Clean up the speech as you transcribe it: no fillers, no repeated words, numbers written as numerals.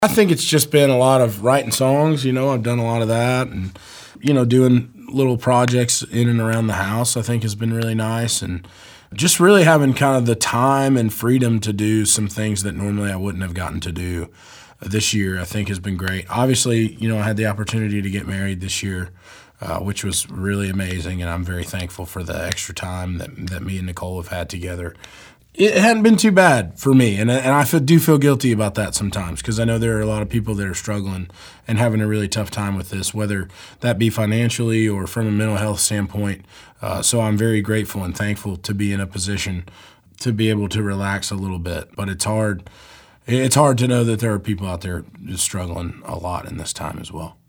I think it's just been a lot of writing songs. I've done a lot of that, and doing little projects in and around the house, I think has been really nice, and just really having kind of the time and freedom to do some things that normally I wouldn't have gotten to do this year, I think has been great. Obviously, I had the opportunity to get married this year, which was really amazing, and I'm very thankful for the extra time that me and Nicole have had together. It hadn't been too bad for me, and I do feel guilty about that sometimes, because I know there are a lot of people that are struggling and having a really tough time with this, whether that be financially or from a mental health standpoint. So I'm very grateful and thankful to be in a position to be able to relax a little bit. But it's hard. It's hard to know that there are people out there just struggling a lot in this time as well.